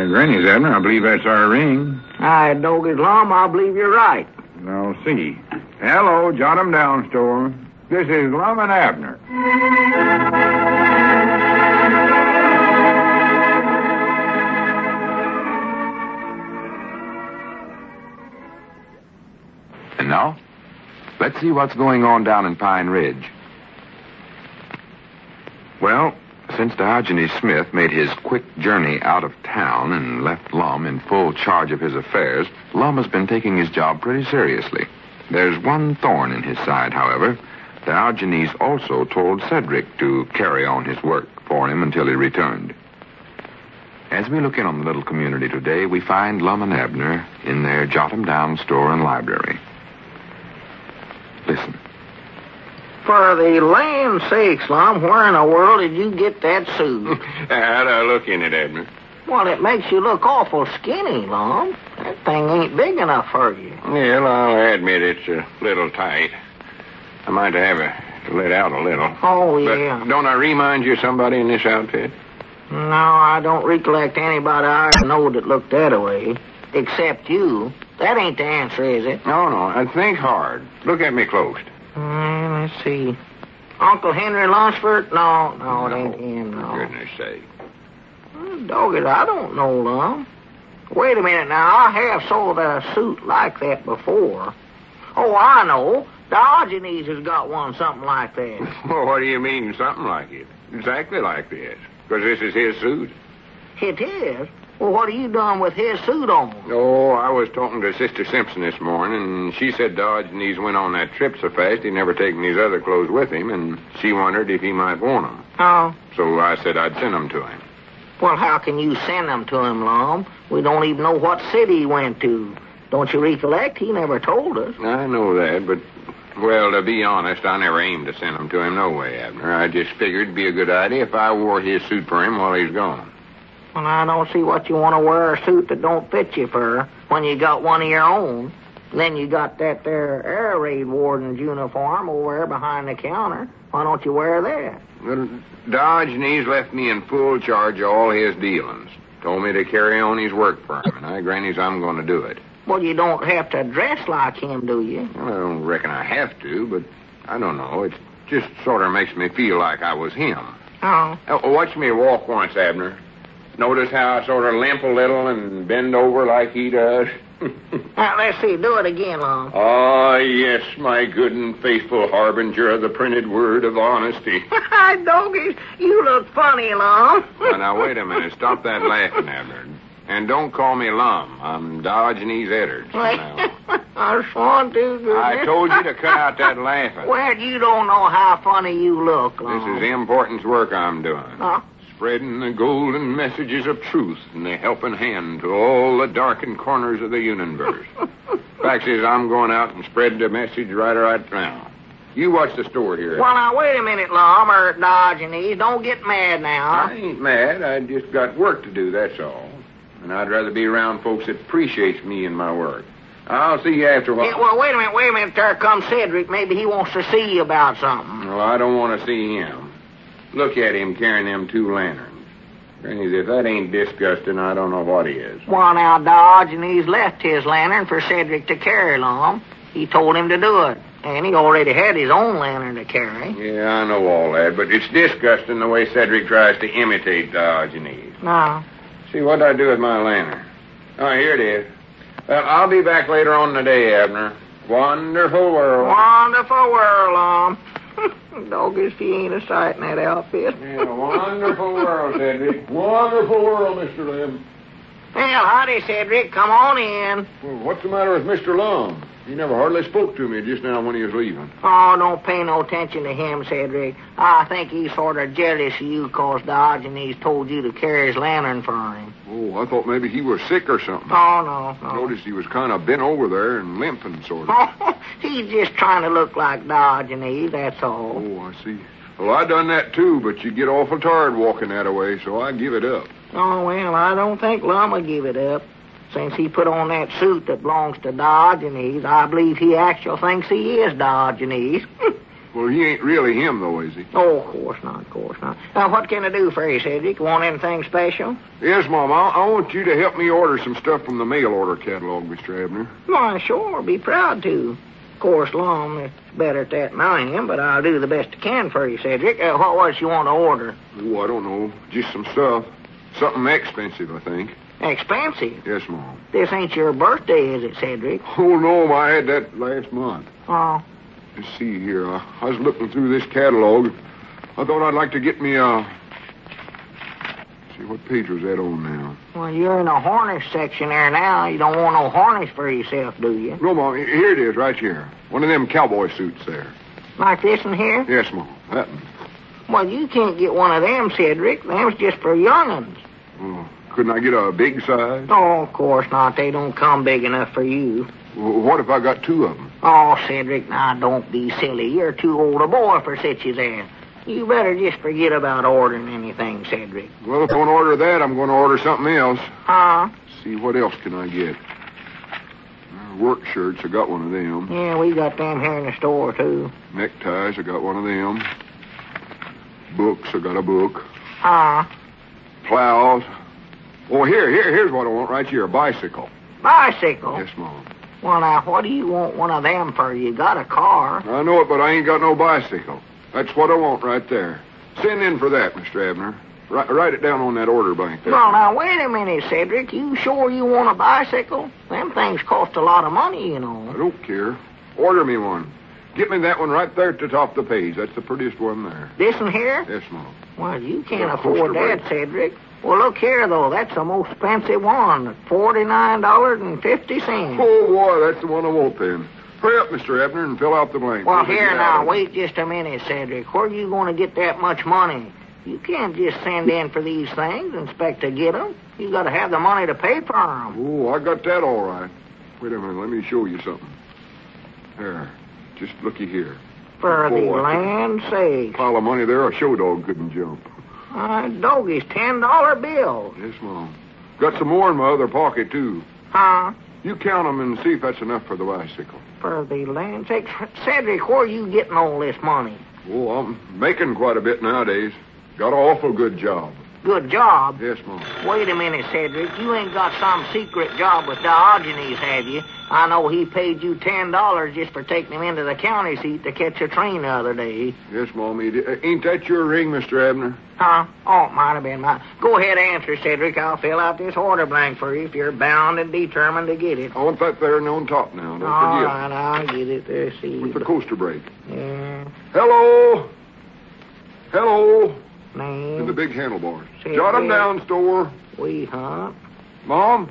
Granny's, Abner. I believe that's our ring. Aye, Doggy's Lum, I believe you're right. I'll see. Hello, Jot 'em Down store. This is Lum and Abner. And now, let's see what's going on down in Pine Ridge. Well, since Diogenes Smith made his quick journey out of town and left Lum in full charge of his affairs, Lum has been taking his job pretty seriously. There's one thorn in his side, however. Diogenes also told Cedric to carry on his work for him until he returned. As we look in on the little community today, we find Lum and Abner in their Jot 'em Down store and library. Listen. For the land's sakes, Lum, where in the world did you get that suit? How'd I look in it, Abner? Well, it makes you look awful skinny, Lum. That thing ain't big enough for you. Well, I'll admit it's a little tight. I might have it let out a little. Oh, yeah. But don't I remind you of somebody in this outfit? No, I don't recollect anybody I know that looked that way. Except you. That ain't the answer, is it? No. Think hard. Look at me close. Let's see. Uncle Henry Lunsford? No, it ain't him, no. For goodness sake. Dogged, I don't know, Lum. Wait a minute now. I have sold a suit like that before. Oh, I know. Diogenes has got one something like that. Well, what do you mean, something like it? Exactly like this. Because this is his suit. It is? Well, what have you done with his suit on? Oh, I was talking to Sister Simpson this morning, and she said Diogenes went on that trip so fast he'd never taken his other clothes with him, and she wondered if he might want them. Oh. So I said I'd send them to him. Well, how can you send them to him, Lum? We don't even know what city he went to. Don't you recollect? He never told us. I know that, but, well, to be honest, I never aimed to send them to him no way, Abner. I just figured it'd be a good idea if I wore his suit for him while he's gone. Well, I don't see what you want to wear a suit that don't fit you for when you got one of your own. Then you got that there air raid warden's uniform over there behind the counter. Why don't you wear that? Well, Diogenes left me in full charge of all his dealings. Told me to carry on his work for him, and I, Granny's, I'm going to do it. Well, you don't have to dress like him, do you? Well, I don't reckon I have to, but I don't know. It just sort of makes me feel like I was him. Oh. Watch me walk once, Abner. Notice how I sort of limp a little and bend over like he does? Now, let's see. Do it again, Lum. Ah, yes, my good and faithful harbinger of the printed word of honesty. Doggies, you look funny, Lum. Now, wait a minute. Stop that laughing, Abner. And don't call me Lum. I'm Diogenes Edwards. I swan to, goodness. I told you to cut out that laughing. Well, you don't know how funny you look, Lum. This is important work I'm doing. Huh? Spreading the golden messages of truth and the helping hand to all the darkened corners of the universe. Fact is, I'm going out and spread the message right now. You watch the store here. Well, now, wait a minute, Lum, or Diogenes. Don't get mad now. I ain't mad. I just got work to do, that's all. And I'd rather be around folks that appreciates me and my work. I'll see you after a while. Yeah, well, wait a minute. There comes Cedric. Maybe he wants to see you about something. Well, I don't want to see him. Look at him carrying them 2 lanterns. Granny, if that ain't disgusting, I don't know what is. Well, now, Diogenes left his lantern for Cedric to carry, Lum. He told him to do it. And he already had his own lantern to carry. Yeah, I know all that, but it's disgusting the way Cedric tries to imitate Diogenes. No. See, what'd I do with my lantern? Oh, here it is. Well, I'll be back later on in the day, Abner. Wonderful world. Wonderful world, Lum. Doggies, he ain't a sight in that outfit. Yeah, wonderful world, Cedric. Wonderful world, Mr. Lim. Well, howdy, Cedric. Come on in. Well, what's the matter with Mr. Lum? He never hardly spoke to me just now when he was leaving. Oh, don't pay no attention to him, Cedric. I think he's sort of jealous of you because Diogenes told you to carry his lantern for him. Oh, I thought maybe he was sick or something. Oh, no. I noticed he was kind of bent over there and limping, sort of. Oh, he's just trying to look like Diogenes, that's all. Oh, I see. Well, I done that too, but you get awful tired walking that way, so I give it up. Oh, well, I don't think Lum will give it up. Since he put on that suit that belongs to Diogenes, I believe he actually thinks he is Diogenes. Well, he ain't really him, though, is he? Oh, of course not, of course not. Now, what can I do for you, Cedric? Want anything special? Yes, Mom. I want you to help me order some stuff from the mail order catalog, Mr. Abner. Why, sure, be proud to. Of course, Lum is better at that than I am, but I'll do the best I can for you, Cedric. What was you want to order? Oh, I don't know. Just some stuff. Something expensive, I think. Expensive? Yes, Mom. This ain't your birthday, is it, Cedric? Oh, no, I had that last month. Oh. Let's see here. I was looking through this catalog. I thought I'd like to get me see, what page was that on now? Well, you're in the harness section there now. You don't want no harness for yourself, do you? No, Mom. Here it is, right here. One of them cowboy suits there. Like this one here? Yes, Mom. That one. Well, you can't get one of them, Cedric. Them's just for young'uns. Oh, couldn't I get a big size? Oh, of course not. They don't come big enough for you. Well, what if I got two of them? Oh, Cedric, now don't be silly. You're too old a boy for such as that. You better just forget about ordering anything, Cedric. Well, if I want to order that, I'm going to order something else. Huh? See, what else can I get? Work shirts, I got one of them. Yeah, we got them here in the store, too. Neckties, I got one of them. Books, I got a book. Huh? Plows. Oh, here's what I want right here, a bicycle. Bicycle? Yes, Mom. Well, now, what do you want one of them for? You got a car. I know it, but I ain't got no bicycle. That's what I want right there. Send in for that, Mr. Abner. Write it down on that order blank there. Well, now, wait a minute, Cedric. You sure you want a bicycle? Them things cost a lot of money, you know. I don't care. Order me one. Get me that one right there at the top of the page. That's the prettiest one there. This one here? Yes, Mom. Well, you can't Yeah, afford poster that, break. Cedric. Well, look here, though. That's the most expensive one. $49.50. Oh, boy, that's the one I want then. Hurry up, Mr. Abner, and fill out the blank. Well, Let me here get now, out of it. wait just a minute, Cedric. Where are you going to get that much money? You can't just send in for these things and expect to get them. You got to have the money to pay for them. Oh, I got that all right. Wait a minute, let me show you something. There, just looky here. For the Boy, land's sake. Pile of money there, a show dog couldn't jump. Doggy's $10 bill. Yes, Mom. Got some more in my other pocket, too. Huh? You count them and see if that's enough for the bicycle. For the land's sake. Cedric, where are you getting all this money? Oh, I'm making quite a bit nowadays. Got an awful good job. Good job. Yes, Mom. Wait a minute, Cedric. You ain't got some secret job with Diogenes, have you? I know he paid you $10 just for taking him into the county seat to catch a train the other day. Yes, Mom. Ain't that your ring, Mr. Abner? Huh? Oh, it might have been mine. Go ahead and answer, Cedric. I'll fill out this order blank for you if you're bound and determined to get it. I want that there on top now. Don't All forget. right, I'll get it. Let's see. With the coaster brake. Yeah. Hello? Hello? Name. In the big handlebars. Say Jot 'em it. down, store. We hunt. Mom?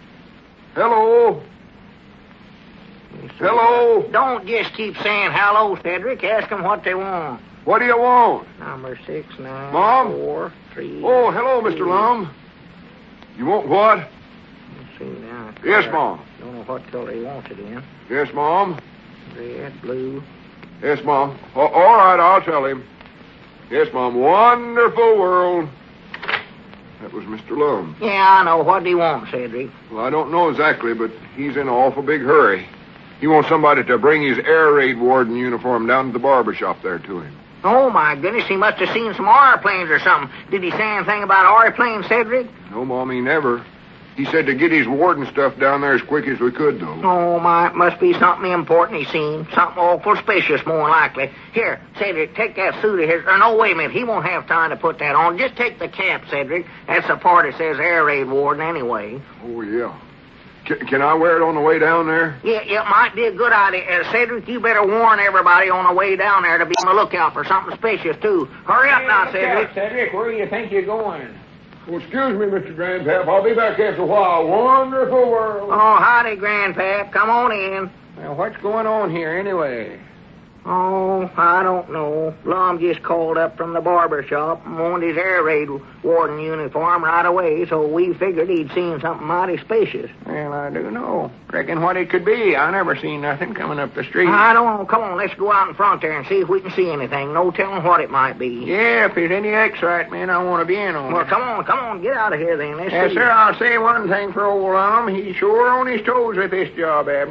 Hello? Let's see. Hello? Don't just keep saying hello, Cedric. Ask them what they want. What do you want? Number 694 Mom? 3. Oh, hello, Mr. Lum. You want what? Let's see now. Yes, Mom. Don't know what color he wants it in. Yes, Mom. Red, blue. Yes, Mom. All right, I'll tell him. Yes, Mom. Wonderful world. That was Mr. Lum. Yeah, I know. What do you want, Cedric? Well, I don't know exactly, but he's in an awful big hurry. He wants somebody to bring his air raid warden uniform down to the barber shop there to him. Oh, my goodness. He must have seen some airplanes or something. Did he say anything about airplanes, Cedric? No, Mom, he never. He said to get his warden stuff down there as quick as we could, though. Oh, my, it must be something important he's seen. Something awful suspicious, more likely. Here, Cedric, take that suit of his. Or no, wait a minute. He won't have time to put that on. Just take the cap, Cedric. That's the part that says air raid warden anyway. Oh, yeah. Can I wear it on the way down there? Yeah, it might be a good idea. Cedric, you better warn everybody on the way down there to be on the lookout for something suspicious, too. Hurry up now, Cedric. Cedric, where do you think you're going? Well, excuse me, Mr. Grandpap. I'll be back after a while. Wonderful world. Oh, howdy, Grandpap. Come on in. Well, what's going on here anyway? Oh, I don't know. Lum just called up from the barber shop and wanted his air raid warden uniform right away, so we figured he'd seen something mighty suspicious. Well, I do know. Reckon what it could be. I never seen nothing coming up the street. I don't know. Come on, let's go out in front there and see if we can see anything. No telling what it might be. Yeah, if there's any excitement, I want to be in on Well, it. come on, get out of here then. Let's Yes, see. sir, I'll say one thing for old Lum. He's sure on his toes with this job, Abner.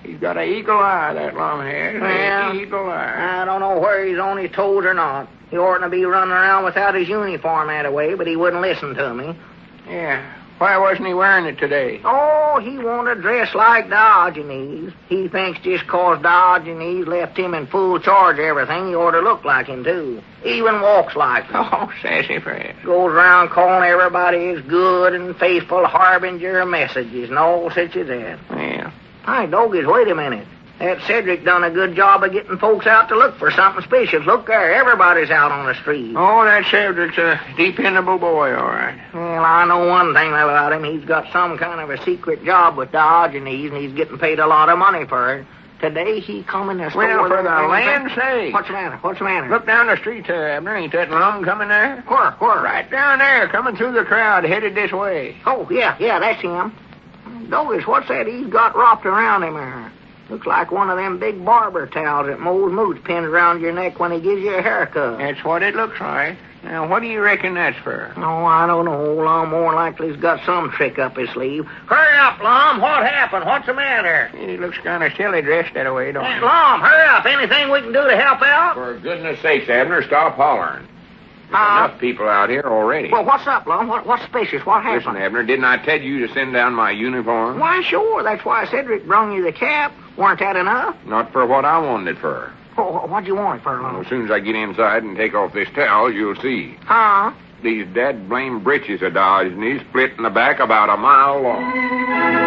He's got an eagle eye, that Lum has. Well, Eagle eye. I don't know where he's on his toes or not. He oughtn't to be running around without his uniform that way, but he wouldn't listen to me. Yeah. Why wasn't he wearing it today? Oh, he wanted to dress like Diogenes. He thinks just 'cause Diogenes left him in full charge of everything, he ought to look like him, too. Even walks like him. Oh, sassy Fred. Goes around calling everybody his good and faithful harbinger of messages and all such as that. Well, Hi, Dogies, wait a minute. That Cedric done a good job of getting folks out to look for something special. Look there, everybody's out on the street. oh, that Cedric's a dependable boy, all right. Well, I know one thing about him. He's got some kind of a secret job with Diogenes, and he's getting paid a lot of money for it. Today he come in the store. Well, for the and land's sake. What's the matter? What's the matter? Look down the street there, Abner. Ain't that Lum coming there? Where? Right down there, coming through the crowd, headed this way. Oh, yeah, that's him. Dogies, what's that he's got wrapped around him there? Looks like one of them big barber towels that Mose Moots pins around your neck when he gives you a haircut. That's what it looks like. Now, what do you reckon that's for? Oh, I don't know. Lum more likely he's got some trick up his sleeve. Hurry up, Lum. What happened? What's the matter? He looks kind of silly dressed that way, don't he? Lum, hurry up. Anything we can do to help out? For goodness sakes, Abner, stop hollering. There's enough people out here already. Well, what's up, Lum? What's suspicious? What happened? Listen, Abner, didn't I tell you to send down my uniform? Why, sure. That's why Cedric brung you the cap. Weren't that enough? Not for what I wanted it for. What'd you want it for, Lum? As soon as I get inside and take off this towel, you'll see. Huh? These dead blame breeches of Diogenes split in the back about a mile long.